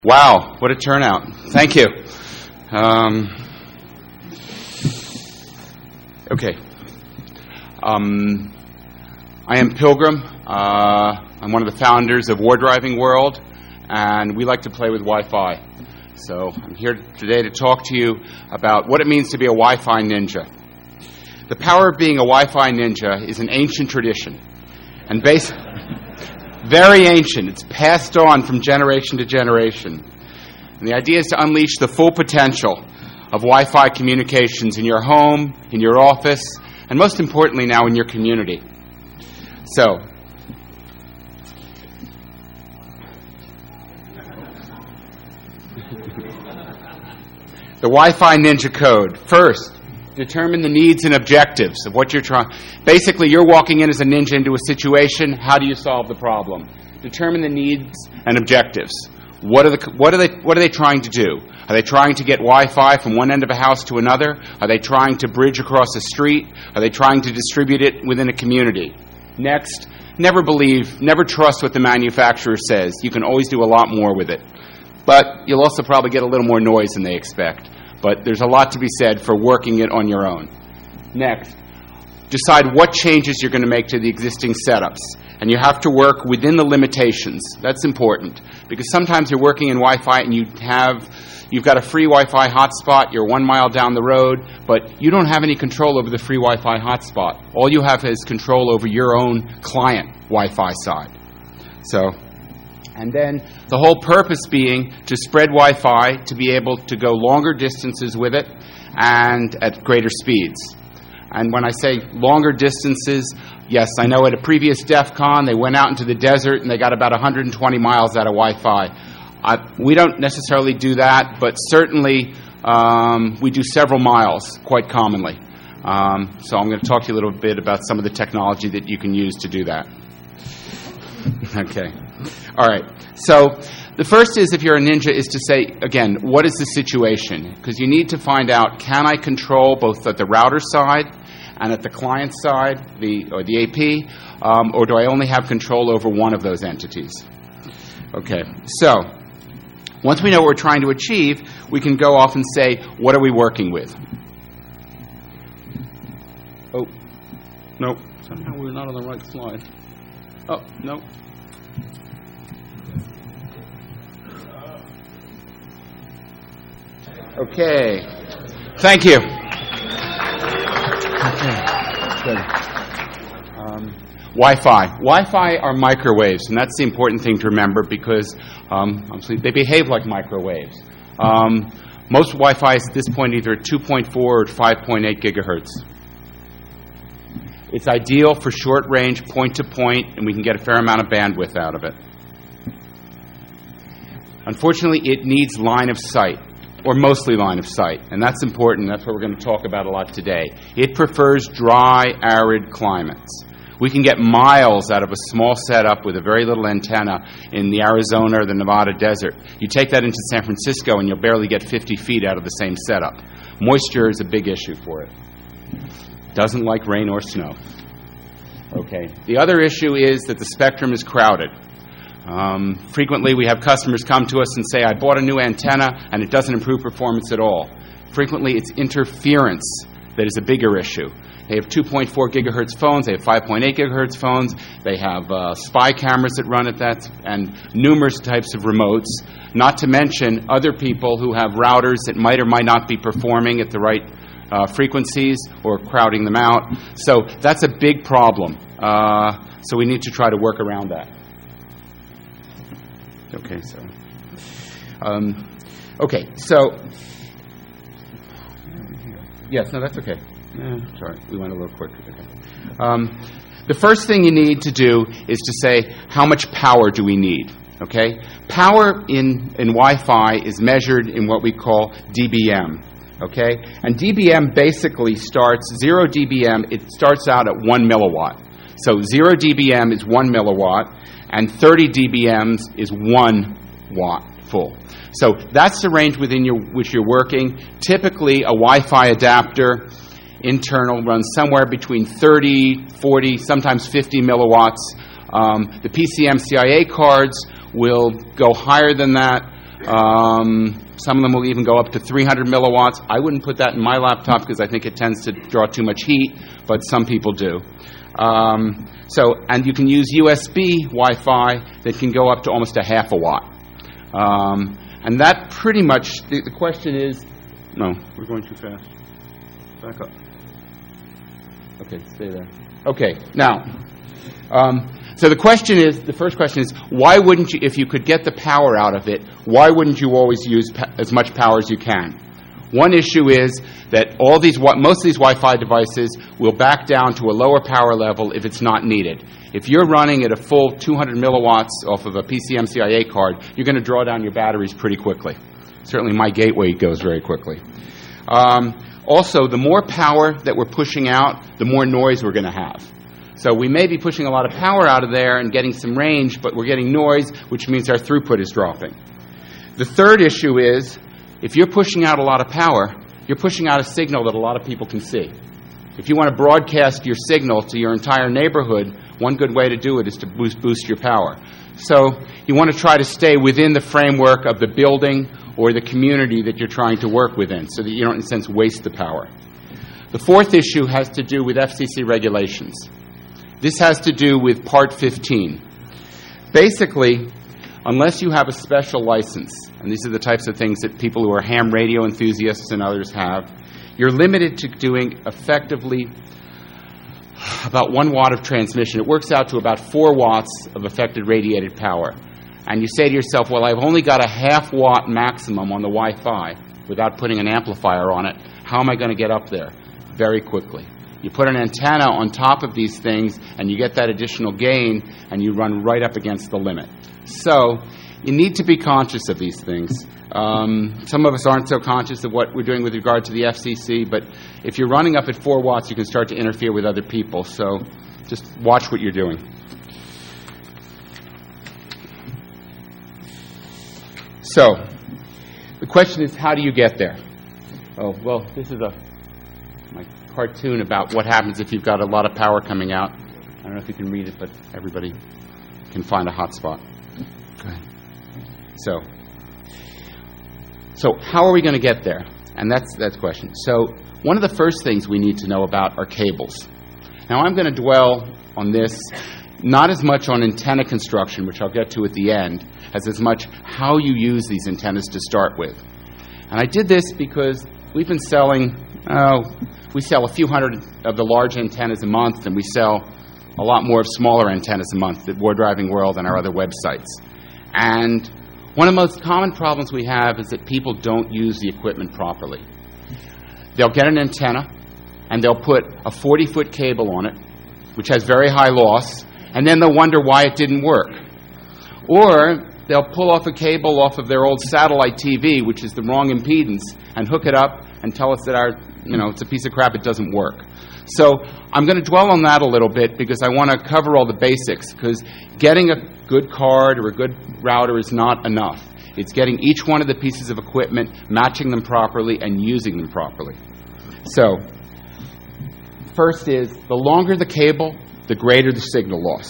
Wow, what a turnout. Thank you. Okay. I am Pilgrim. I'm one of the founders of War Driving World, and we like to play with Wi-Fi. So I'm here today to talk to you about what it means to be a Wi-Fi ninja. The power of being a Wi-Fi ninja is an ancient tradition, and very ancient. It's passed on from generation to generation. And the idea is to unleash the full potential of Wi-Fi communications in your home, in your office, and most importantly now in your community. So, the Wi-Fi Ninja Code. First, determine the needs and objectives of what you're trying. Basically, you're walking in as a ninja into a situation. How do you solve the problem? Determine the needs and objectives. What are they trying to do? Are they trying to get Wi-Fi from one end of a house to another? Are they trying to bridge across a street? Are they trying to distribute it within a community? Next, never trust what the manufacturer says. You can always do a lot more with it. But you'll also probably get a little more noise than they expect. But there's a lot to be said for working it on your own. Next, decide what changes you're going to make to the existing setups. And you have to work within the limitations. That's important. Because sometimes you're working in Wi-Fi and you've got a free Wi-Fi hotspot, you're 1 mile down the road, but you don't have any control over the free Wi-Fi hotspot. All you have is control over your own client Wi-Fi side. And then the whole purpose being to spread Wi-Fi to be able to go longer distances with it and at greater speeds. And when I say longer distances, yes, I know at a previous DEF CON they went out into the desert and they got about 120 miles out of Wi-Fi. We don't necessarily do that, but certainly we do several miles quite commonly. So I'm going to talk to you a little bit about some of the technology that you can use to do that. Okay. All right. So the first is, if you're a ninja, is to say, again, what is the situation? Because you need to find out, can I control both at the router side and at the client side, or the AP, or do I only have control over one of those entities? Okay. So once we know what we're trying to achieve, we can go off and say, what are we working with? Oh, no. Somehow we're not on the right slide. Oh, no. Okay. Thank you. Okay. Good. Wi-Fi. Wi-Fi are microwaves, and that's the important thing to remember because obviously they behave like microwaves. Most Wi-Fi is at this point either at 2.4 or 5.8 gigahertz. It's ideal for short range, point-to-point, and we can get a fair amount of bandwidth out of it. Unfortunately, it needs line of sight, or mostly line of sight, and that's important. That's what we're going to talk about a lot today. It prefers dry, arid climates. We can get miles out of a small setup with a very little antenna in the Arizona or the Nevada desert. You take that into San Francisco, and you'll barely get 50 feet out of the same setup. Moisture is a big issue for it. Doesn't like rain or snow. Okay. The other issue is that the spectrum is crowded. Frequently, we have customers come to us and say, I bought a new antenna, and it doesn't improve performance at all. Frequently, it's interference that is a bigger issue. They have 2.4 gigahertz phones. They have 5.8 gigahertz phones. They have spy cameras that run at that, and numerous types of remotes, not to mention other people who have routers that might or might not be performing at the right frequencies or crowding them out. So that's a big problem. So we need to try to work around that. Okay, so yes, no, that's okay. Sorry, we went a little quick. Okay. The first thing you need to do is to say, how much power do we need? Okay, power in Wi-Fi is measured in what we call dBm. Okay, and dBm basically starts 0 dBm. It starts out at 1 milliwatt. So 0 dBm is 1 milliwatt. And 30 dBms is 1 watt full. So that's the range within which you're working. Typically, a Wi-Fi adapter internal runs somewhere between 30, 40, sometimes 50 milliwatts. The PCM CIA cards will go higher than that. Some of them will even go up to 300 milliwatts. I wouldn't put that in my laptop because I think it tends to draw too much heat, but some people do. And you can use USB Wi-Fi that can go up to almost a half a watt. And that pretty much, the question is, no, we're going too fast. Back up. Okay, stay there. Okay, now, so the first question is, why wouldn't you, if you could get the power out of it, why wouldn't you always use as much power as you can? One issue is that most of these Wi-Fi devices will back down to a lower power level if it's not needed. If you're running at a full 200 milliwatts off of a PCMCIA card, you're going to draw down your batteries pretty quickly. Certainly my gateway goes very quickly. Also, the more power that we're pushing out, the more noise we're going to have. So we may be pushing a lot of power out of there and getting some range, but we're getting noise, which means our throughput is dropping. The third issue is, if you're pushing out a lot of power, you're pushing out a signal that a lot of people can see. If you want to broadcast your signal to your entire neighborhood, one good way to do it is to boost your power. So you want to try to stay within the framework of the building or the community that you're trying to work within so that you don't, in a sense, waste the power. The fourth issue has to do with FCC regulations. This has to do with Part 15. Basically, unless you have a special license, and these are the types of things that people who are ham radio enthusiasts and others have, you're limited to doing effectively about 1 watt of transmission. It works out to about 4 watts of affected radiated power. And you say to yourself, well, I've only got a half watt maximum on the Wi-Fi without putting an amplifier on it. How am I going to get up there? Very quickly. You put an antenna on top of these things, and you get that additional gain, and you run right up against the limit. So you need to be conscious of these things. Some of us aren't so conscious of what we're doing with regard to the FCC, but if you're running up at 4 watts, you can start to interfere with other people. So just watch what you're doing. So the question is, how do you get there? Oh, well, this is my cartoon about what happens if you've got a lot of power coming out. I don't know if you can read it, but everybody can find a hot spot. Go ahead. So how are we going to get there? And that's the question. So one of the first things we need to know about are cables. Now I'm going to dwell on this, not as much on antenna construction, which I'll get to at the end, as much how you use these antennas to start with. And I did this because we've been selling, we sell a few hundred of the large antennas a month, and we sell a lot more of smaller antennas a month at War Driving World and our other websites. And one of the most common problems we have is that people don't use the equipment properly. They'll get an antenna, and they'll put a 40-foot cable on it, which has very high loss, and then they'll wonder why it didn't work. Or they'll pull off a cable off of their old satellite TV, which is the wrong impedance, and hook it up and tell us that it's a piece of crap, it doesn't work. So I'm going to dwell on that a little bit because I want to cover all the basics, because getting a good card or a good router is not enough. It's getting each one of the pieces of equipment, matching them properly, and using them properly. So first is, the longer the cable, the greater the signal loss.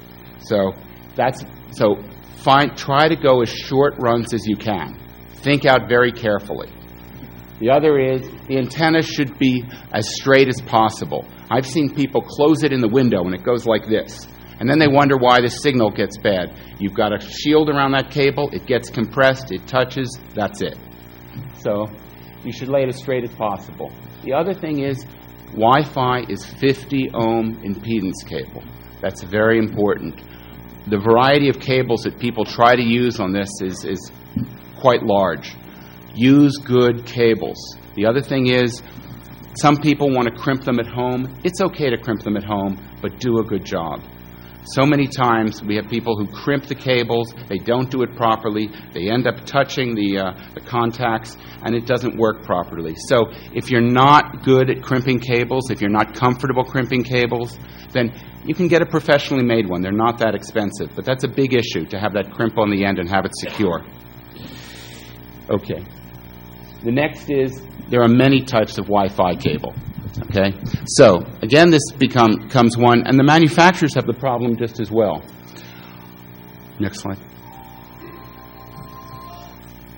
Try to go as short runs as you can. Think out very carefully. The other is, the antenna should be as straight as possible. I've seen people close it in the window and it goes like this. And then they wonder why the signal gets bad. You've got a shield around that cable, it gets compressed, it touches, that's it. So you should lay it as straight as possible. The other thing is, Wi-Fi is 50 ohm impedance cable. That's very important. The variety of cables that people try to use on this is quite large. Use good cables. The other thing is, some people want to crimp them at home. It's okay to crimp them at home, but do a good job. So many times we have people who crimp the cables, they don't do it properly, they end up touching the contacts, and it doesn't work properly. So if you're not good at crimping cables, if you're not comfortable crimping cables, then you can get a professionally made one. They're not that expensive, but that's a big issue, to have that crimp on the end and have it secure. Okay. The next is, there are many types of Wi-Fi cable. Okay? So, again, this becomes one, and the manufacturers have the problem just as well. Next slide.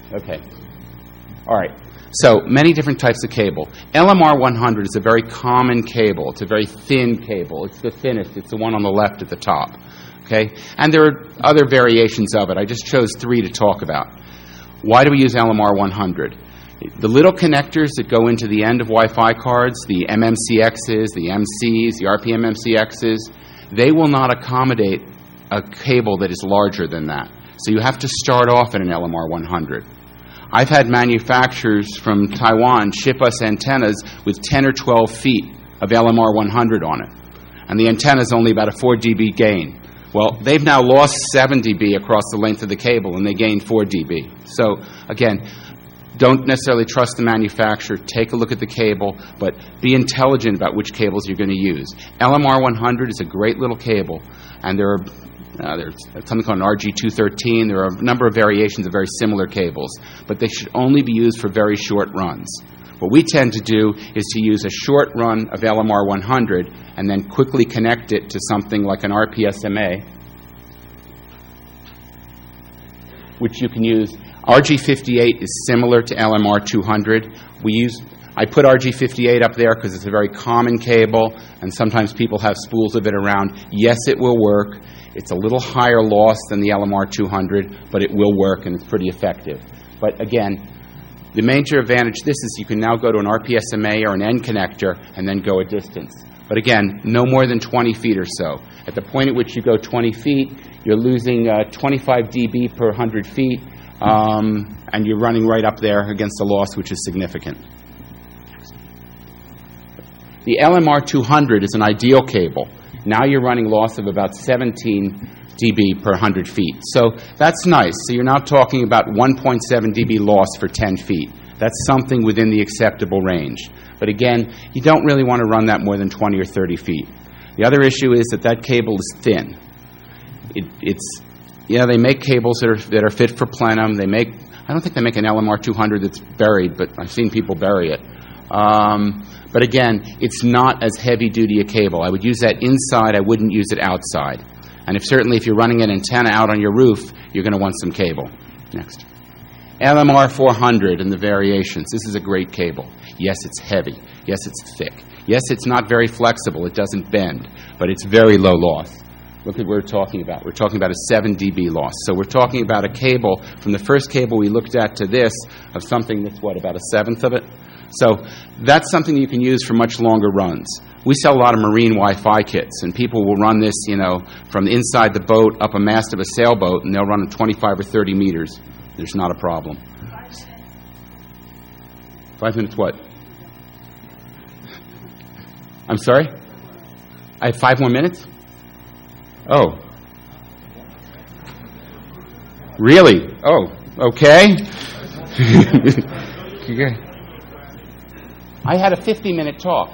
Okay. All right. So, many different types of cable. LMR 100 is a very common cable. It's a very thin cable. It's the thinnest. It's the one on the left at the top. Okay? And there are other variations of it. I just chose 3 to talk about. Why do we use LMR 100? The little connectors that go into the end of Wi-Fi cards, the MMCXs, the MCs, the RPM MCXs, they will not accommodate a cable that is larger than that. So you have to start off at an LMR 100. I've had manufacturers from Taiwan ship us antennas with 10 or 12 feet of LMR 100 on it. And the antenna is only about a 4 dB gain. Well, they've now lost 7 dB across the length of the cable, and they gained 4 dB. So, again, don't necessarily trust the manufacturer. Take a look at the cable, but be intelligent about which cables you're going to use. LMR 100 is a great little cable, and there's something called an RG213. There are a number of variations of very similar cables, but they should only be used for very short runs. What we tend to do is to use a short run of LMR 100 and then quickly connect it to something like an RPSMA, which you can use. RG58 is similar to LMR 200. I put RG58 up there because it's a very common cable, and sometimes people have spools of it around. Yes, it will work. It's a little higher loss than the LMR 200, but it will work, and it's pretty effective. But again, the major advantage of this is you can now go to an RPSMA or an N connector and then go a distance. But again, no more than 20 feet or so. At the point at which you go 20 feet, you're losing 25 dB per 100 feet, and you're running right up there against a loss which is significant. The LMR 200 is an ideal cable. Now you're running loss of about 17 dB per 100 feet. So that's nice. So you're now talking about 1.7 dB loss for 10 feet. That's something within the acceptable range. But again, you don't really want to run that more than 20 or 30 feet. The other issue is that cable is thin. They make cables that are fit for plenum. I don't think they make an LMR 200 that's buried, but I've seen people bury it. But again, it's not as heavy-duty a cable. I would use that inside. I wouldn't use it outside. And certainly if you're running an antenna out on your roof, you're going to want some cable. Next. LMR 400 and the variations. This is a great cable. Yes, it's heavy. Yes, it's thick. Yes, it's not very flexible. It doesn't bend. But it's very low loss. Look at what we're talking about. We're talking about a 7 dB loss. So we're talking about a cable, from the first cable we looked at to this, of something that's, about a seventh of it? So that's something you can use for much longer runs. We sell a lot of marine Wi-Fi kits, and people will run this, from inside the boat up a mast of a sailboat, and they'll run it 25 or 30 meters. There's not a problem. 5 minutes what? I'm sorry? I have 5 more minutes? Oh. Really? Oh, okay. I had a 50-minute talk.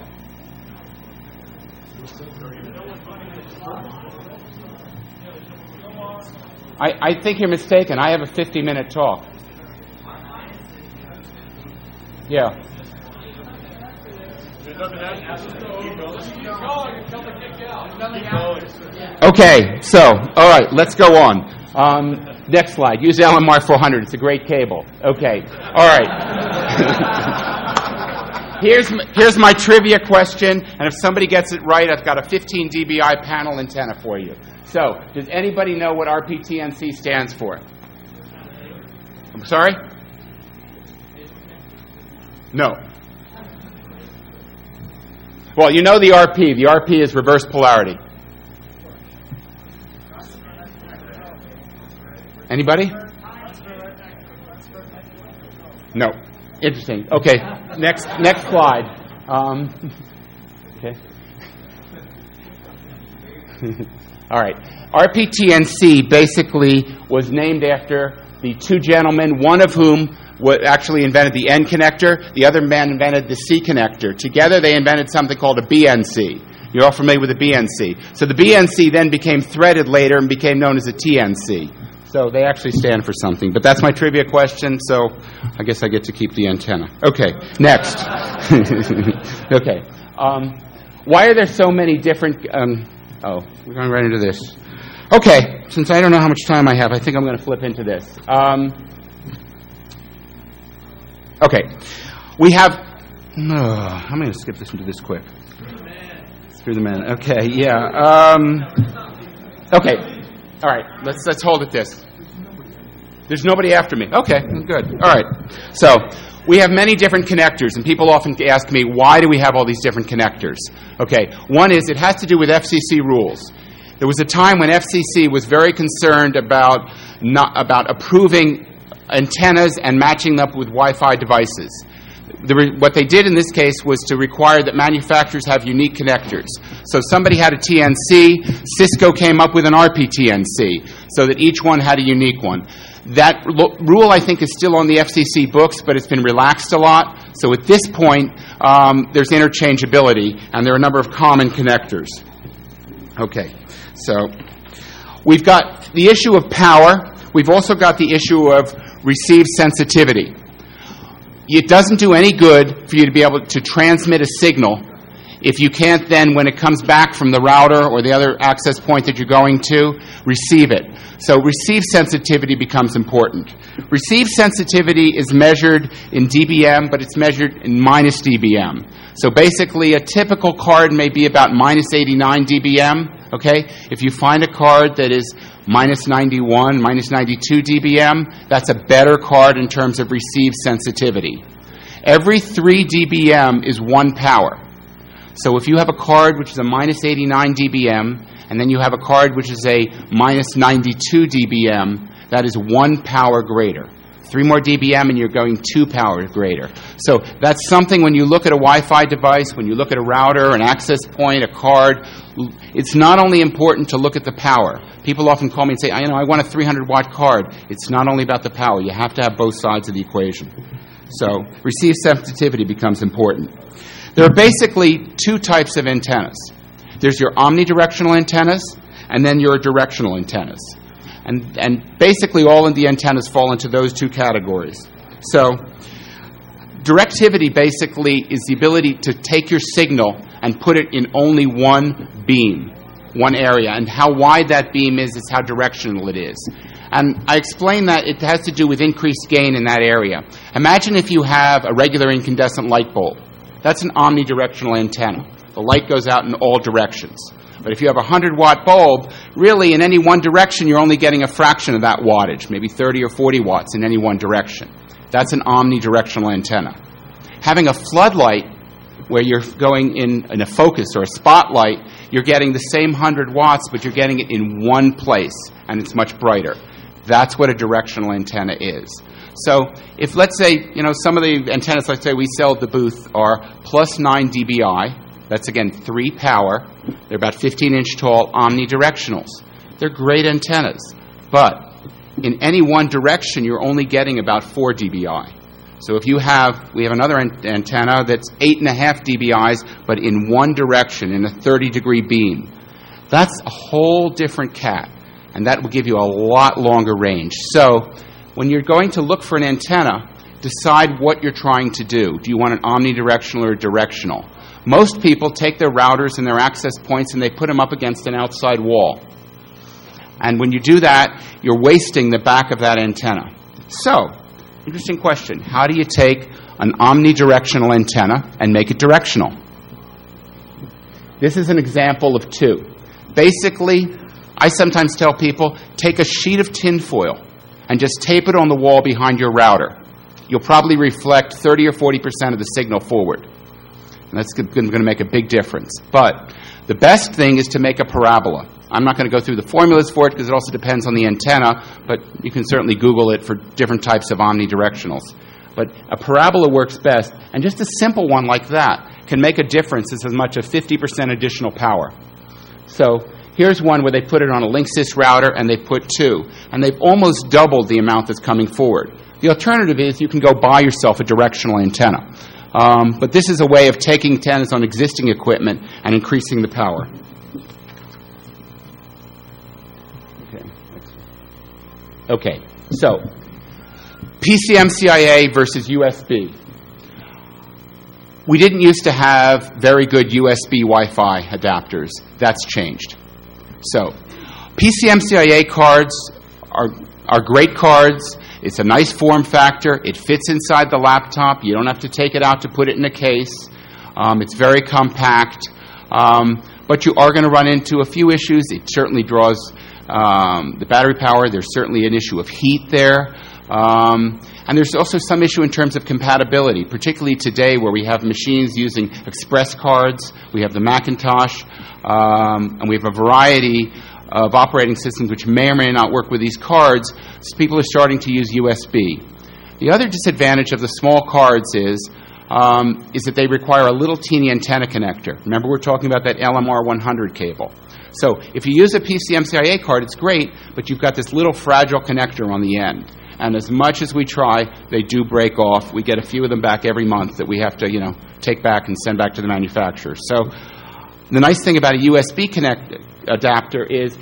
I think you're mistaken. I have a 50-minute talk. Yeah. Okay, so, all right, let's go on. Next slide. Use LMR 400. It's a great cable. Okay, all right. Here's my trivia question, and if somebody gets it right, I've got a 15 dBi panel antenna for you. So, does anybody know what RPTNC stands for? I'm sorry? No. Well, you know the RP. The RP is reverse polarity. Anybody? No. Interesting. Okay. Next slide. Okay. All right. RPTNC basically was named after the two gentlemen, one of whom actually invented the N connector. The other man invented the C connector. Together they invented something called a BNC. You're all familiar with the BNC. So the BNC then became threaded later and became known as a TNC. So they actually stand for something. But that's my trivia question, so I guess I get to keep the antenna. Okay, next. Okay. Why are there so many different... we're going right into this. Okay, since I don't know how much time I have, I think I'm going to flip into this. Okay. We have... I'm going to skip this and do this quick. Through the man. Okay, yeah. Okay. All right. Let's hold it this. There's nobody after me. Okay, good. All right. So we have many different connectors, and people often ask me, why do we have all these different connectors? Okay. One is it has to do with FCC rules. There was a time when FCC was very concerned about approving antennas and matching them up with Wi-Fi devices. What they did in this case was to require that manufacturers have unique connectors. So somebody had a TNC, Cisco came up with an RPTNC, so that each one had a unique one. That rule, I think, is still on the FCC books, but it's been relaxed a lot. So at this point, there's interchangeability, and there are a number of common connectors. Okay, so we've got the issue of power. We've also got the issue of receive sensitivity. It doesn't do any good for you to be able to transmit a signal if you can't then, when it comes back from the router or the other access point that you're going to, receive it. So receive sensitivity becomes important. Receive sensitivity is measured in dBm, but it's measured in minus dBm. So basically, a typical card may be about minus 89 dBm, okay? If you find a card that is minus 91, minus 92 dBm, that's a better card in terms of receive sensitivity. Every 3 dBm is 1 power. So if you have a card which is a minus 89 dBm, and then you have a card which is a minus 92 dBm, that is 1 power greater. 3 more dBm and you're going 2 power greater. So that's something when you look at a Wi-Fi device, when you look at a router, an access point, a card, it's not only important to look at the power. People often call me and say, I want a 300-watt card. It's not only about the power. You have to have both sides of the equation. So receive sensitivity becomes important. There are basically 2 types of antennas. There's your omnidirectional antennas, and then your directional antennas. And basically all of the antennas fall into those 2 categories. So directivity basically is the ability to take your signal and put it in only one beam, one area. And how wide that beam is how directional it is. And I explain that it has to do with increased gain in that area. Imagine if you have a regular incandescent light bulb. That's an omnidirectional antenna. The light goes out in all directions. But if you have a 100-watt bulb, really in any one direction, you're only getting a fraction of that wattage, maybe 30 or 40 watts in any one direction. That's an omnidirectional antenna. Having a floodlight, where you're going in a focus or a spotlight, you're getting the same 100 watts, but you're getting it in one place, and it's much brighter. That's what a directional antenna is. So if, let's say, some of the antennas, let's say we sell at the booth are plus 9 dBi. That's, again, 3 power. They're about 15-inch tall omnidirectionals. They're great antennas. But in any one direction, you're only getting about 4 dBi. So if we have another antenna that's 8.5 dBis, but in one direction, in a 30-degree beam. That's a whole different cat. And that will give you a lot longer range. So when you're going to look for an antenna, decide what you're trying to do. Do you want an omnidirectional or directional? Most people take their routers and their access points and they put them up against an outside wall. And when you do that, you're wasting the back of that antenna. So, interesting question. How do you take an omnidirectional antenna and make it directional? This is an example of 2. Basically, I sometimes tell people, take a sheet of tinfoil and just tape it on the wall behind your router. You'll probably reflect 30 or 40% of the signal forward. And that's going to make a big difference. But the best thing is to make a parabola. I'm not going to go through the formulas for it because it also depends on the antenna, but you can certainly Google it for different types of omnidirectionals. But a parabola works best, and just a simple one like that can make a difference as much as 50% additional power. So here's one where they put it on a Linksys router and they put 2, and they've almost doubled the amount that's coming forward. The alternative is you can go buy yourself a directional antenna. But this is a way of taking antennas on existing equipment and increasing the power. Okay, so PCMCIA versus USB. We didn't used to have very good USB Wi-Fi adapters. That's changed. So PCMCIA cards are great cards. It's a nice form factor. It fits inside the laptop. You don't have to take it out to put it in a case. It's very compact. But you are going to run into a few issues. It certainly draws the battery power. There's certainly an issue of heat there. And there's also some issue in terms of compatibility, particularly today where we have machines using express cards. We have the Macintosh, and we have a variety of operating systems which may or may not work with these cards. So people are starting to use USB. The other disadvantage of the small cards is that they require a little teeny antenna connector. Remember, we're talking about that LMR 100 cable. So if you use a PCMCIA card, it's great, but you've got this little fragile connector on the end. And as much as we try, they do break off. We get a few of them back every month that we have to, take back and send back to the manufacturer. So the nice thing about a USB adapter is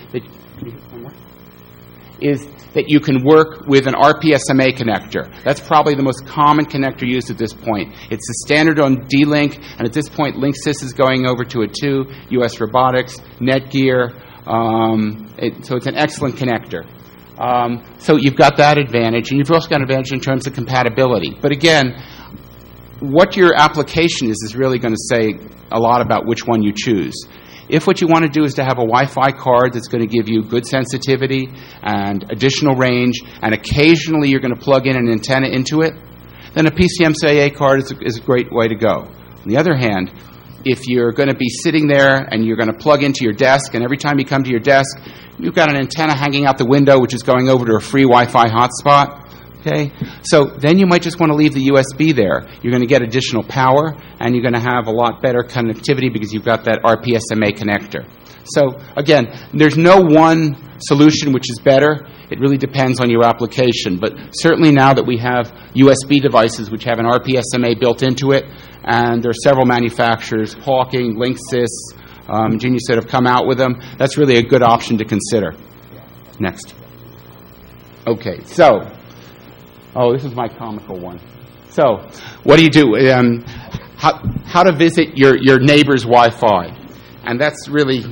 that you can work with an RPSMA connector. That's probably the most common connector used at this point. It's the standard on D-Link, and at this point, Linksys is going over to it too, US Robotics, Netgear. So it's an excellent connector. So you've got that advantage, and you've also got an advantage in terms of compatibility. But again, what your application is really going to say a lot about which one you choose. If what you want to do is to have a Wi-Fi card that's going to give you good sensitivity and additional range, and occasionally you're going to plug in an antenna into it, then a PCMCIA card is a great way to go. On the other hand, if you're going to be sitting there and you're going to plug into your desk, and every time you come to your desk, you've got an antenna hanging out the window which is going over to a free Wi-Fi hotspot, okay? So then you might just want to leave the USB there. You're going to get additional power, and you're going to have a lot better connectivity because you've got that RPSMA connector. So again, there's no one solution which is better. It really depends on your application. But certainly now that we have USB devices which have an RPSMA built into it, and there are several manufacturers, Hawking, Linksys, Genius, that have come out with them, that's really a good option to consider. Next. Okay, so, this is my comical one. So, what do you do? How to visit your neighbor's Wi-Fi. And that's really...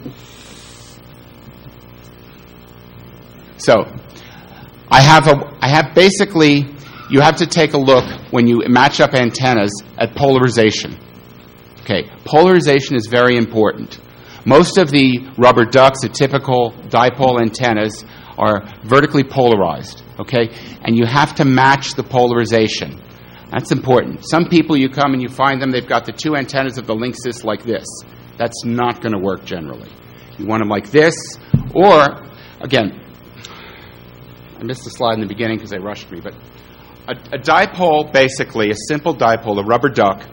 So, I have basically, you have to take a look when you match up antennas at polarization. Okay, polarization is very important. Most of the rubber ducks, the typical dipole antennas, are vertically polarized, okay? And you have to match the polarization. That's important. Some people, you come and you find them, they've got the two antennas of the Linksys like this. That's not going to work generally. You want them like this, or, again, I missed the slide in the beginning because they rushed me, but a dipole, basically, a simple dipole, a rubber duck,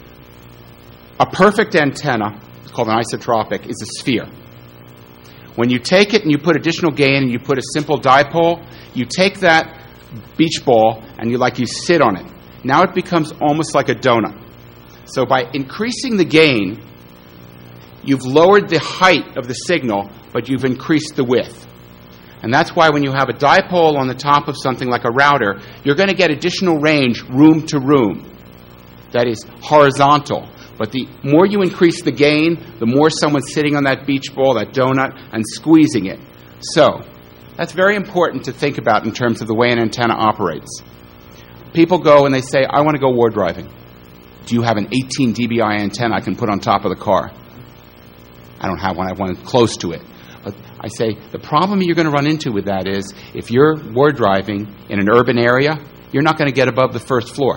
a perfect antenna, it's called an isotropic, is a sphere. When you take it and you put additional gain and you put a simple dipole, you take that beach ball and you sit on it. Now it becomes almost like a donut. So by increasing the gain, you've lowered the height of the signal, but you've increased the width. And that's why when you have a dipole on the top of something like a router, you're going to get additional range room to room. That is horizontal. But the more you increase the gain, the more someone's sitting on that beach ball, that donut, and squeezing it. So that's very important to think about in terms of the way an antenna operates. People go and they say, I want to go war driving. Do you have an 18 dBi antenna I can put on top of the car? I don't have one. I have one close to it. But I say, the problem you're going to run into with that is, if you're war driving in an urban area, you're not going to get above the first floor.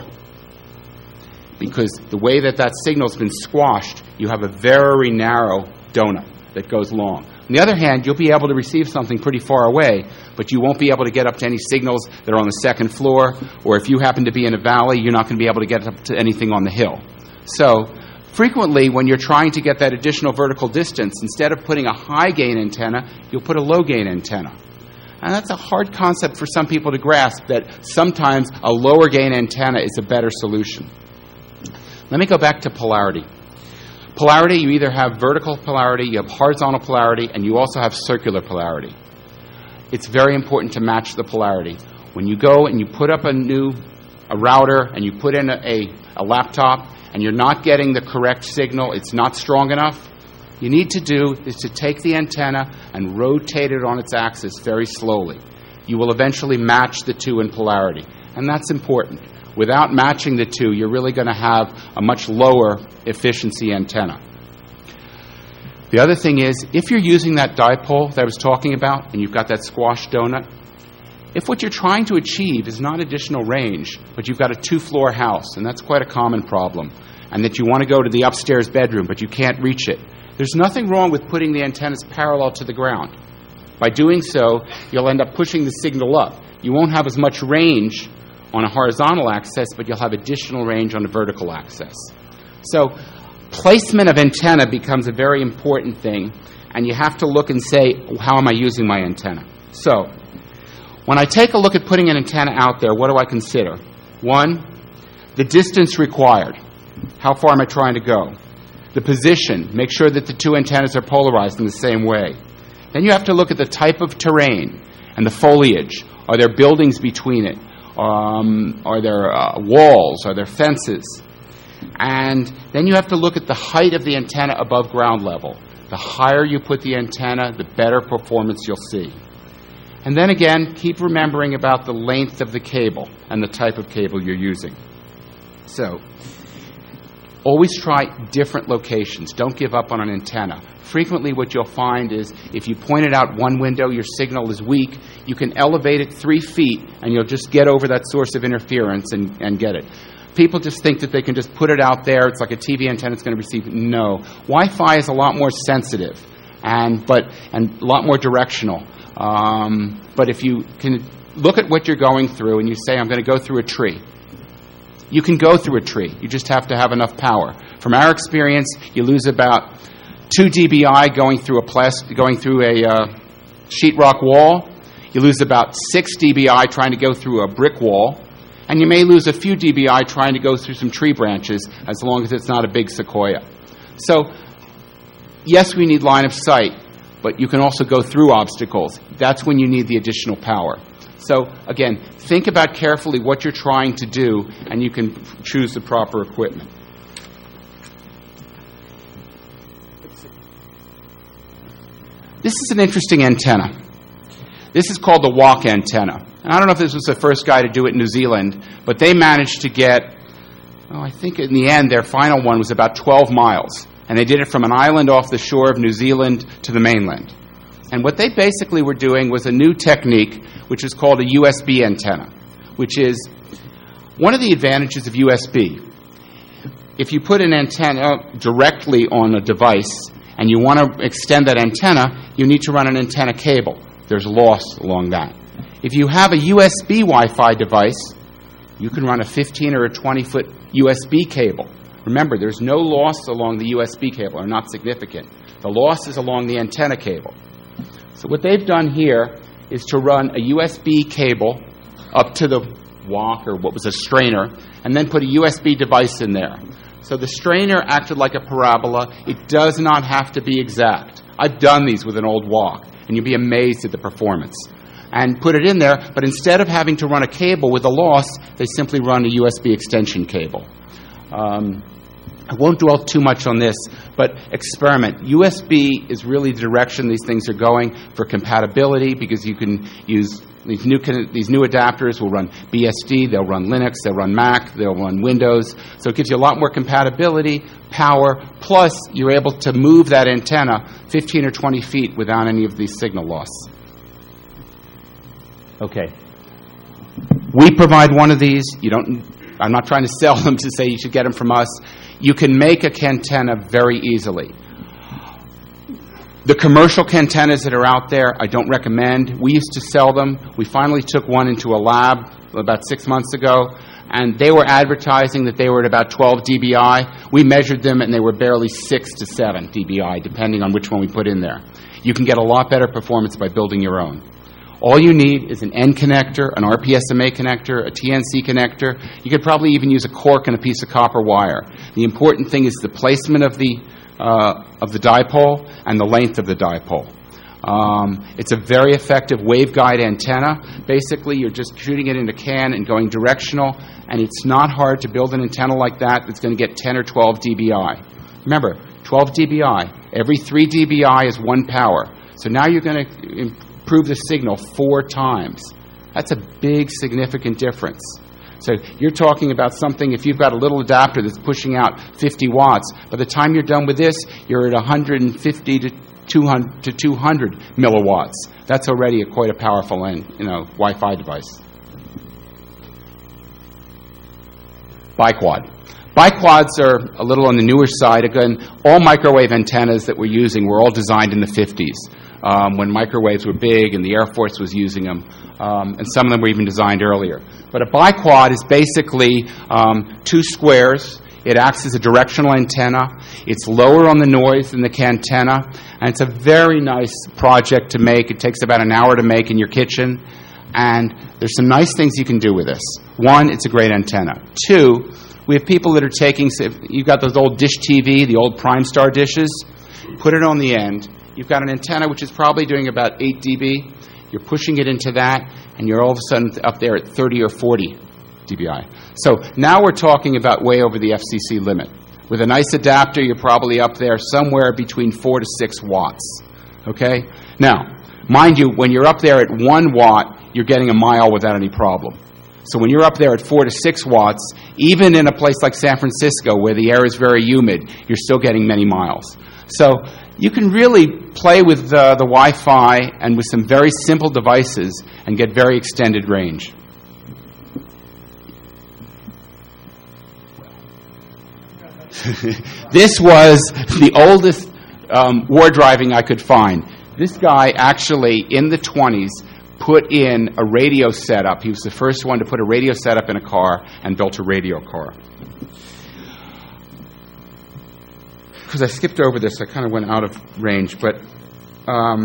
Because the way that signal's been squashed, you have a very narrow donut that goes long. On the other hand, you'll be able to receive something pretty far away, but you won't be able to get up to any signals that are on the second floor, or if you happen to be in a valley, you're not going to be able to get up to anything on the hill. So, frequently, when you're trying to get that additional vertical distance, instead of putting a high-gain antenna, you'll put a low-gain antenna. And that's a hard concept for some people to grasp, that sometimes a lower-gain antenna is a better solution. Let me go back to polarity. Polarity, you either have vertical polarity, you have horizontal polarity, and you also have circular polarity. It's very important to match the polarity. When you go and you put up a router and you put in a laptop and you're not getting the correct signal, it's not strong enough, you need to do is to take the antenna and rotate it on its axis very slowly. you will eventually match the two in polarity. And that's important. Without matching the two, you're really going to have a much lower efficiency antenna. The other thing is, if you're using that dipole that I was talking about, and you've got that squash donut, if what you're trying to achieve is not additional range, but you've got a 2-floor house, and that's quite a common problem, and that you want to go to the upstairs bedroom, but you can't reach it, there's nothing wrong with putting the antennas parallel to the ground. By doing so, you'll end up pushing the signal up. You won't have as much range on a horizontal axis, but you'll have additional range on a vertical axis. So placement of antenna becomes a very important thing, and you have to look and say, how am I using my antenna? So when I take a look at putting an antenna out there, what do I consider? One, the distance required. How far am I trying to go? The position. Make sure that the two antennas are polarized in the same way. Then you have to look at the type of terrain and the foliage. Are there buildings between it? Are there walls? Are there fences? And then you have to look at the height of the antenna above ground level. The higher you put the antenna, the better performance you'll see. And then again, keep remembering about the length of the cable and the type of cable you're using. So, always try different locations. Don't give up on an antenna. Frequently what you'll find is if you point it out one window, your signal is weak, you can elevate it 3 feet and you'll just get over that source of interference and get it. People just think that they can just put it out there. It's like a TV antenna, it's going to receive. No. Wi-Fi is a lot more sensitive and a lot more directional. But if you can look at what you're going through and you say, I'm going to go through a tree, you can go through a tree. You just have to have enough power. From our experience, you lose about 2 dBi going through a sheetrock wall. You lose about 6 dBi trying to go through a brick wall. And you may lose a few dBi trying to go through some tree branches, as long as it's not a big sequoia. So, yes, we need line of sight, but you can also go through obstacles. That's when you need the additional power. So, again, think about carefully what you're trying to do, and you can choose the proper equipment. This is an interesting antenna. This is called the walk antenna. And I don't know if this was the first guy to do it in New Zealand, but they managed to get, I think in the end, their final one was about 12 miles. And they did it from an island off the shore of New Zealand to the mainland. And what they basically were doing was a new technique, which is called a USB antenna, which is one of the advantages of USB. If you put an antenna directly on a device and you want to extend that antenna, you need to run an antenna cable. There's loss along that. If you have a USB Wi-Fi device, you can run a 15 or a 20-foot USB cable. Remember, there's no loss along the USB cable, or not significant. The loss is along the antenna cable. So what they've done here is to run a USB cable up to the walk, or what was a strainer, and then put a USB device in there. So the strainer acted like a parabola. It does not have to be exact. I've done these with an old walk, and you'd be amazed at the performance. And put it in there, but instead of having to run a cable with a loss, they simply run a USB extension cable. I won't dwell too much on this, but experiment. USB is really the direction these things are going for compatibility, because you can use these new adapters will run BSD, they'll run Linux, they'll run Mac, they'll run Windows. So it gives you a lot more compatibility, power, plus you're able to move that antenna 15 or 20 feet without any of these signal loss. Okay. We provide one of these. I'm not trying to sell them to say you should get them from us. You can make a antenna very easily. The commercial antennas that are out there, I don't recommend. We used to sell them. We finally took one into a lab about 6 months ago, and they were advertising that they were at about 12 dBi. We measured them, and they were barely 6 to 7 dBi, depending on which one we put in there. You can get a lot better performance by building your own. All you need is an N connector, an RPSMA connector, a TNC connector. You could probably even use a cork and a piece of copper wire. The important thing is the placement of the dipole and the length of the dipole. It's a very effective waveguide antenna. Basically, you're just shooting it in a can and going directional, and it's not hard to build an antenna like that that's going to get 10 or 12 dBi. Remember, 12 dBi. Every 3 dBi is 1 power. So now you're going to improve the signal 4 times. That's a big, significant difference. So you're talking about something, if you've got a little adapter that's pushing out 50 watts, by the time you're done with this, you're at 150 to 200 milliwatts. That's already quite a powerful Wi-Fi device. Biquad. Biquads are a little on the newer side. Again, all microwave antennas that we're using were all designed in the 50s, when microwaves were big and the Air Force was using them, and some of them were even designed earlier. But a biquad is basically 2 squares. It acts as a directional antenna. It's lower on the noise than the cantenna, and it's a very nice project to make. It takes about an hour to make in your kitchen, and there's some nice things you can do with this. 1, it's a great antenna. 2, we have people that are taking, you've got those old Dish TV, the old Primestar dishes, put it on the end. You've got an antenna which is probably doing about 8 dB. You're pushing it into that, and you're all of a sudden up there at 30 or 40 dBi. So now we're talking about way over the FCC limit. With a nice adapter, you're probably up there somewhere between 4 to 6 watts. Okay? Now, mind you, when you're up there at 1 watt, you're getting a mile without any problem. So when you're up there at 4 to 6 watts, even in a place like San Francisco where the air is very humid, you're still getting many miles. So you can really play with the Wi-Fi and with some very simple devices and get very extended range. This was the oldest war driving I could find. This guy actually, in the 20s, put in a radio setup. He was the first one to put a radio setup in a car and built a radio car. Because I skipped over this, I kind of went out of range, but I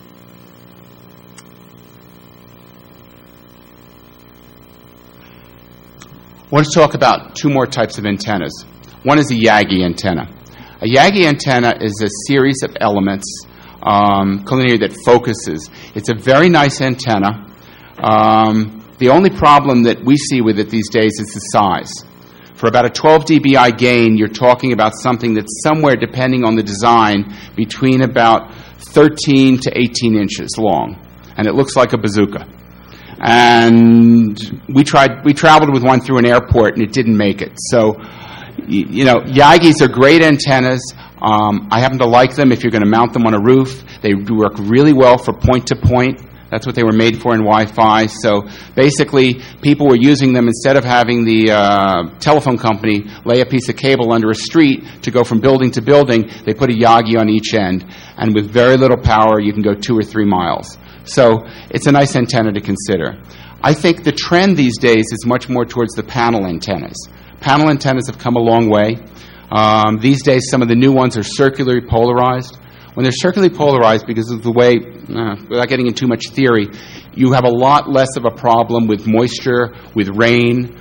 want to talk about 2 more types of antennas. One is a Yagi antenna. A Yagi antenna is a series of elements collinear that focuses. It's a very nice antenna. The only problem that we see with it these days is the size. For about a 12 dBi gain, you're talking about something that's somewhere, depending on the design, between about 13 to 18 inches long. And it looks like a bazooka. And we traveled with one through an airport, and it didn't make it. So, Yagis are great antennas. I happen to like them if you're going to mount them on a roof. They work really well for point-to-point. That's what they were made for in Wi-Fi. So basically, people were using them instead of having the telephone company lay a piece of cable under a street to go from building to building. They put a Yagi on each end. And with very little power, you can go 2 or 3 miles. So it's a nice antenna to consider. I think the trend these days is much more towards the panel antennas. Panel antennas have come a long way. These days, some of the new ones are circularly polarized. When they're circularly polarized, because of the way, without getting into too much theory, you have a lot less of a problem with moisture, with rain,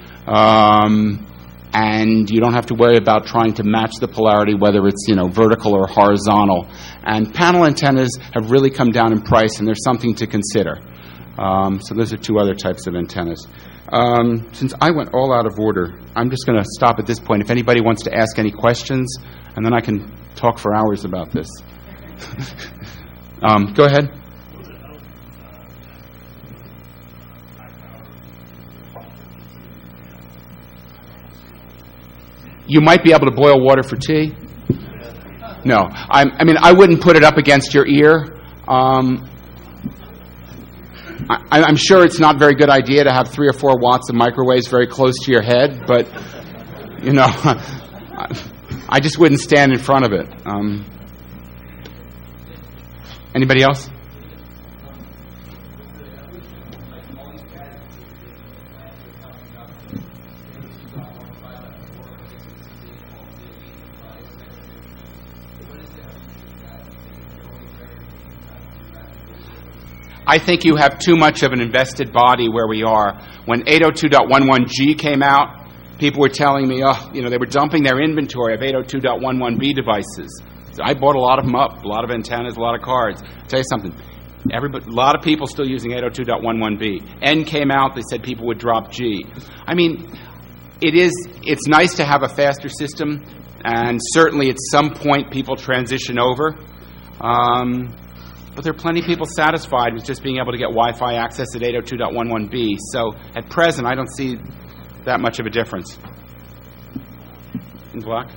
and you don't have to worry about trying to match the polarity, whether it's vertical or horizontal. And panel antennas have really come down in price, and there's something to consider. So those are 2 other types of antennas. Since I went all out of order, I'm just going to stop at this point. If anybody wants to ask any questions, and then I can talk for hours about this. Go ahead. You might be able to boil water for tea. No, I wouldn't put it up against your ear. I'm sure it's not a very good idea to have 3 or 4 watts of microwaves very close to your head, but, I just wouldn't stand in front of it. Anybody else? I think you have too much of an invested body where we are. When 802.11g came out, people were telling me, they were dumping their inventory of 802.11b devices. So I bought a lot of them up, a lot of antennas, a lot of cards. I'll tell you something, a lot of people still using 802.11b. N came out, they said people would drop G. It's nice to have a faster system, and certainly at some point people transition over. But there are plenty of people satisfied with just being able to get Wi-Fi access at 802.11b. So at present, I don't see that much of a difference. In black?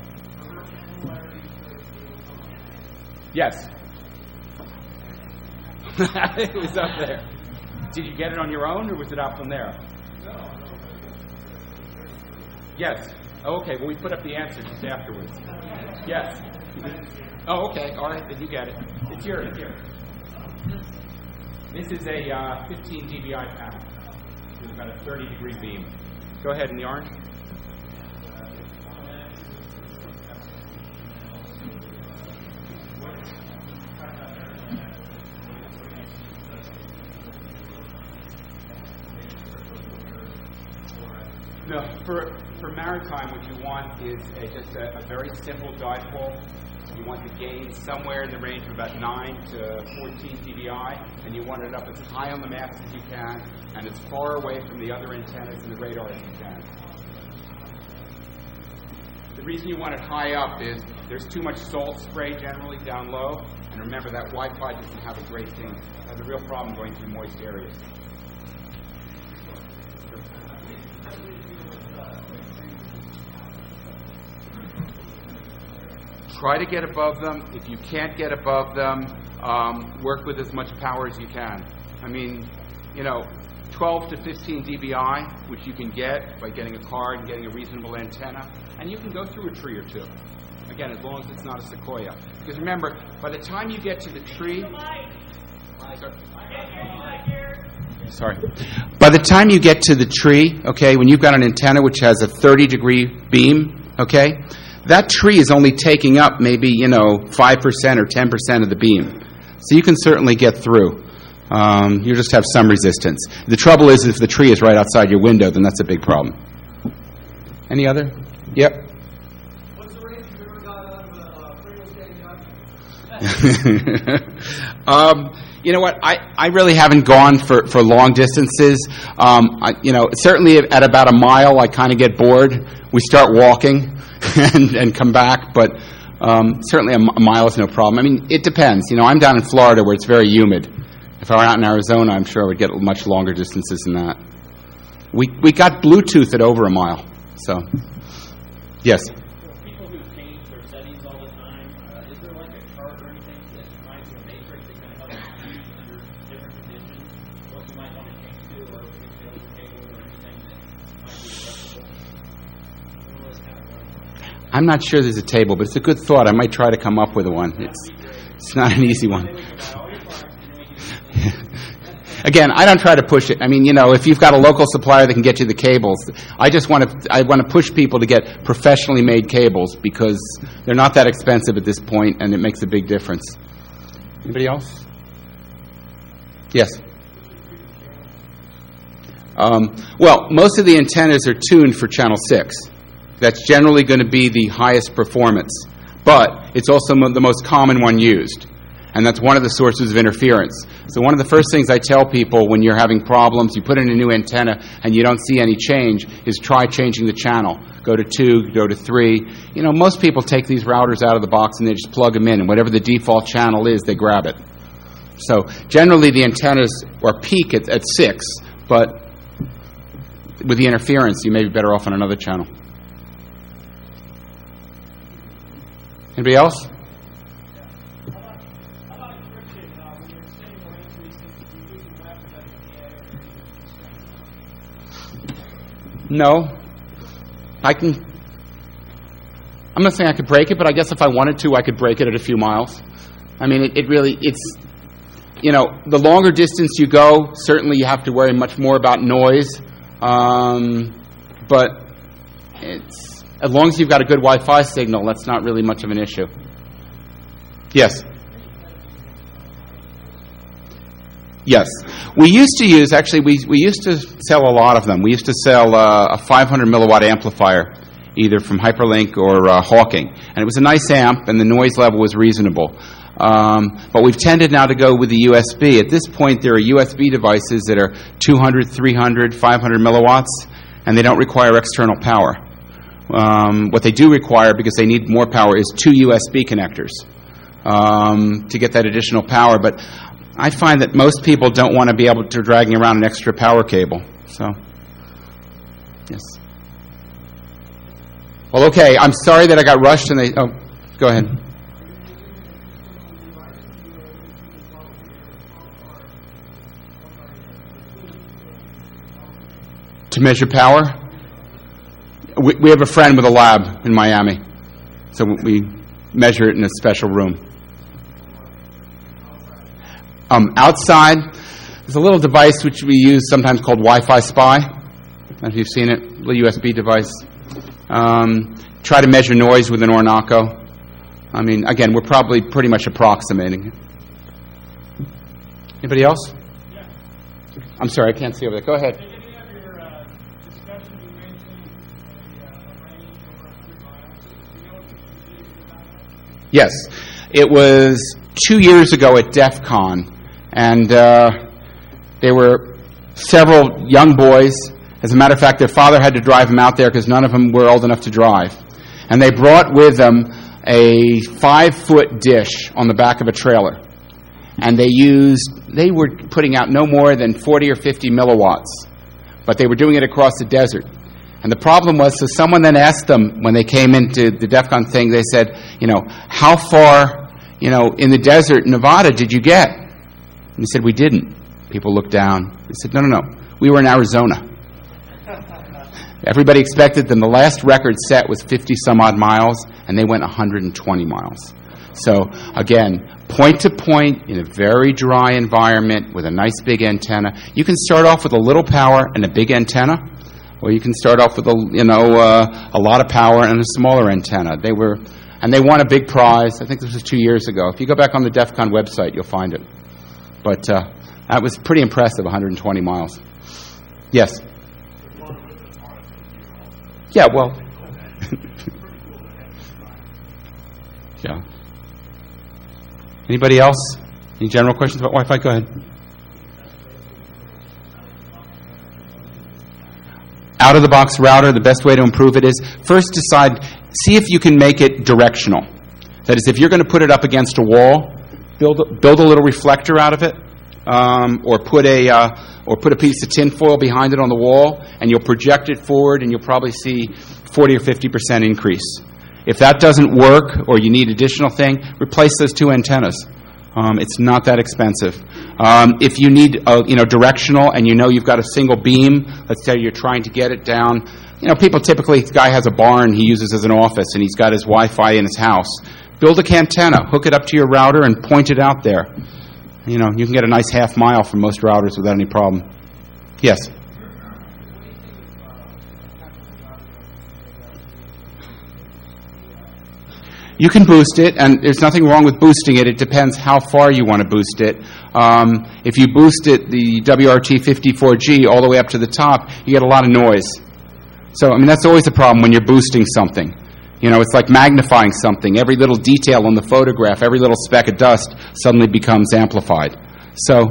Yes. It was up there. Did you get it on your own, or was it out from there? Yes. Oh, okay. Well, we put up the answer just afterwards. Yes. Oh, okay. All right. Then you get it. It's yours. Here. This is a 15 dBi panel with about a 30-degree beam. Go ahead in the orange. No, for maritime, what you want is just a very simple dipole. You want the gain somewhere in the range of about 9 to 14 dBi, and you want it up as high on the mast as you can, and as far away from the other antennas and the radar as you can. The reason you want it high up is there's too much salt spray generally down low, and remember that Wi-Fi doesn't have a great thing. It has a real problem going through moist areas. Try to get above them. If you can't get above them, work with as much power as you can. I mean, 12 to 15 dBi, which you can get by getting a card and getting a reasonable antenna, and you can go through a tree or two. Again, as long as it's not a sequoia. Because remember, by the time you get to the tree... Sorry. By the time you get to the tree, okay, when you've got an antenna which has a 30-degree beam, okay, that tree is only taking up maybe, 5% or 10% of the beam. So you can certainly get through. You just have some resistance. The trouble is if the tree is right outside your window, then that's a big problem. Any other? Yep. What's the range you've ever got out of a Pringles candy gun? You know what? I really haven't gone for long distances. Certainly at about a mile, I kind of get bored. We start walking and come back, but certainly a mile is no problem. I mean, it depends. I'm down in Florida where it's very humid. If I were out in Arizona, I'm sure I would get much longer distances than that. We got Bluetooth at over a mile. So, yes. People who change their settings all the time, is there like a chart or anything that reminds you of Matrix that kind of helps you under different conditions, what you might want to change to, or if you fail the cable or anything that might be adjustable? I'm not sure there's a table, but it's a good thought. I might try to come up with one. It's not an easy one. Again, I don't try to push it. I mean, if you've got a local supplier that can get you the cables, I want to push people to get professionally made cables because they're not that expensive at this point, and it makes a big difference. Anybody else? Yes. Well, most of the antennas are tuned for channel 6. That's generally going to be the highest performance, but it's also the most common one used. And that's one of the sources of interference. So one of the first things I tell people when you're having problems, you put in a new antenna and you don't see any change, is try changing the channel. Go to 2, go to 3. Most people take these routers out of the box and they just plug them in, and whatever the default channel is, they grab it. So generally the antennas are peak at 6, but with the interference, you may be better off on another channel. Anybody else? No. I'm not saying I could break it, but I guess if I wanted to, I could break it at a few miles. I mean, it's the longer distance you go, certainly you have to worry much more about noise. But as long as you've got a good Wi-Fi signal, that's not really much of an issue. Yes. Yes. We used to use, we used to sell a lot of them. We used to sell a 500 milliwatt amplifier, either from Hyperlink or Hawking. And it was a nice amp, and the noise level was reasonable. But we've tended now to go with the USB. At this point, there are USB devices that are 200, 300, 500 milliwatts, and they don't require external power. What they do require, because they need more power, is 2 USB connectors. to get that additional power. But I find that most people don't want to be able to dragging around an extra power cable. So, yes. Well, okay. I'm sorry that I got rushed and they. Oh, go ahead. To measure power, we have a friend with a lab in Miami, so we measure it in a special room. Outside, there's a little device which we use sometimes called Wi-Fi Spy. I don't know if you've seen it, a little USB device. Try to measure noise with an Ornaco. I mean, again, we're probably pretty much approximating it. Anybody else? Yeah. I'm sorry, I can't see over there. Go ahead. At the beginning of your discussion, you mentioned a range over 100 miles. Do you know what the specifics about that? Yes. It was 2 years ago at DEF CON, and there were several young boys. As a matter of fact, their father had to drive them out there because none of them were old enough to drive. And they brought with them a 5-foot dish on the back of a trailer. And they were putting out no more than 40 or 50 milliwatts, but they were doing it across the desert. And the problem was, so someone then asked them when they came into the DEF CON thing, they said, how far, in the desert in Nevada did you get? And he said, we didn't. People looked down. They said, no, we were in Arizona. Everybody expected them. The last record set was 50-some-odd miles, and they went 120 miles. So, again, point to point in a very dry environment with a nice big antenna. You can start off with a little power and a big antenna, or you can start off with a lot of power and a smaller antenna. They won a big prize. I think this was 2 years ago. If you go back on the DEF CON website, you'll find it. But that was pretty impressive, 120 miles. Yes? Yeah, well. Yeah. Anybody else? Any general questions about Wi-Fi? Go ahead. Out-of-the-box router, the best way to improve it is first see if you can make it directional. That is, if you're going to put it up against a wall, build a little reflector out of it, or put a piece of tinfoil behind it on the wall, and you'll project it forward, and you'll probably see 40 or 50% increase. If that doesn't work, or you need additional thing, replace those two antennas. It's not that expensive. If you need, directional, and you've got a single beam, let's say you're trying to get it down. People typically, this guy has a barn he uses as an office, and he's got his Wi-Fi in his house. Build a antenna, hook it up to your router, and point it out there. You can get a nice half mile from most routers without any problem. Yes? You can boost it, and there's nothing wrong with boosting it. It depends how far you want to boost it. If you boost it, the WRT54G, all the way up to the top, you get a lot of noise. So, that's always a problem when you're boosting something. It's like magnifying something. Every little detail on the photograph, every little speck of dust suddenly becomes amplified. So,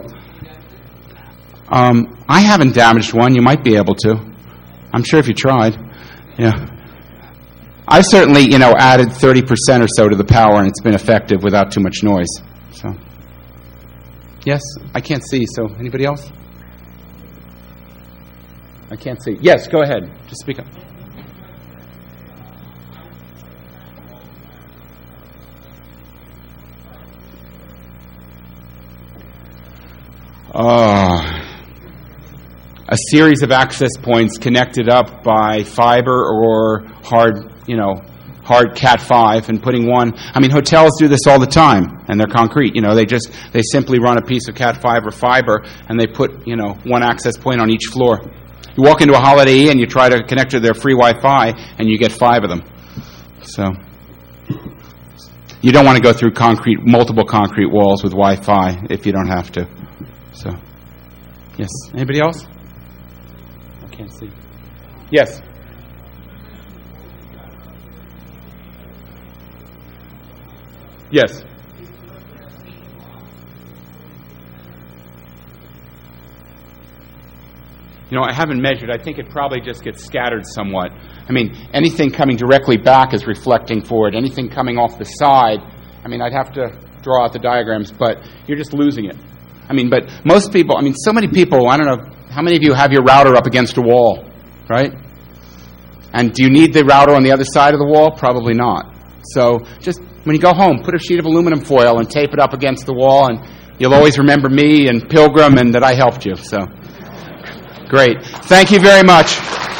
I haven't damaged one. You might be able to. I'm sure if you tried. Yeah. I've certainly, added 30% or so to the power, and it's been effective without too much noise. So, yes, I can't see. So, anybody else? I can't see. Yes, go ahead. Just speak up. A series of access points connected up by fiber or hard Cat5 and putting one. Hotels do this all the time, and they're concrete. They simply run a piece of Cat5 or fiber, and they put, one access point on each floor. You walk into a Holiday Inn, you try to connect to their free Wi-Fi, and you get 5 of them. So, you don't want to go through multiple concrete walls with Wi-Fi if you don't have to. So, yes. Anybody else? I can't see. Yes. Yes. I haven't measured. I think it probably just gets scattered somewhat. Anything coming directly back is reflecting forward. Anything coming off the side I mean, I'd have to draw out the diagrams, but you're just losing it. I mean, but most people, I mean, so many people, I don't know, how many of you have your router up against a wall, right? And do you need the router on the other side of the wall? Probably not. So just when you go home, put a sheet of aluminum foil and tape it up against the wall, and you'll always remember me and Pilgrim and that I helped you. So great. Thank you very much.